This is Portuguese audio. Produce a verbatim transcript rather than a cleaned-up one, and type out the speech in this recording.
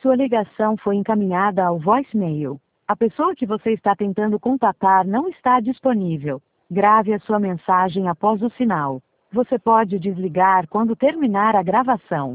Sua ligação foi encaminhada ao voicemail. A pessoa que você está tentando contatar não está disponível. Grave a sua mensagem após o sinal. Você pode desligar quando terminar a gravação.